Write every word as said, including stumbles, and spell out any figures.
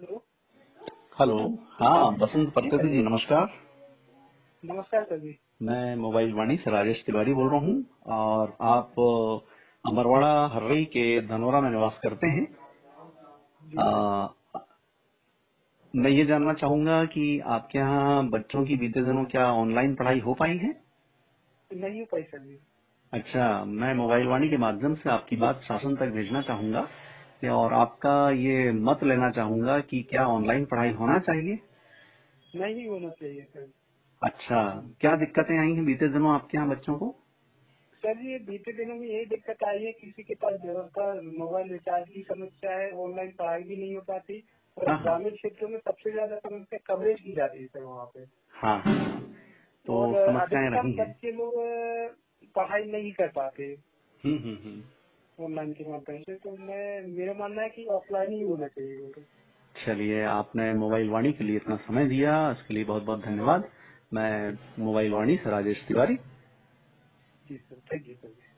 Hello. Hello. हाँ, बसंत जी पत्रिका sir जी, जी। नमस्कार। नमस्कार सर जी। मैं मोबाइल वाणी से राजेश तिवारी बोल रहा हूँ और आप अ, अमरवाड़ा हर्रई के धनोरा में निवास करते हैं। जी सर। अ, मैं ये जानना चाहूंगा कि आपके यहाँ बच्चों की बीते दिनों क्या ऑनलाइन पढ़ाई हो पाई है? नहीं हो पाई सर जी। अच्छा, मैं मोबाइल वाणी के माध्यम से आपकी बात शासन तक भेजना चाहूंगा और आपका ये मत लेना चाहूंगा कि क्या ऑनलाइन पढ़ाई होना चाहिए? नहीं होना चाहिए सर। अच्छा, क्या दिक्कतें आई हैं बीते दिनों आपके यहाँ बच्चों को? सर जी, ये बीते दिनों में यही दिक्कत आई है, किसी के पास व्यवस्था मोबाइल रिचार्ज की समस्या है, ऑनलाइन पढ़ाई भी नहीं हो पाती और हाँ हाँ ग्रामीण क्षेत्रों में सबसे ज्यादा समस्या कवरेज की जाती है सर वहाँ पे। हाँ हाँ। तो और समस्याएं अधिकतर रही हैं। बच्चे लोग अ, पढ़ाई नहीं कर पाते हम्म हम्म हम्म। ऑनलाइन के माध्यम से। तो मैं मेरा मानना है कि ऑफलाइन ही होना चाहिए वो तो। चलिए, आपने मोबाइल वाणी के लिए इतना समय दिया, इसके लिए बहुत बहुत धन्यवाद। मैं मोबाइल वाणी से राजेश तिवारी। जी सर, थैंक यू सर।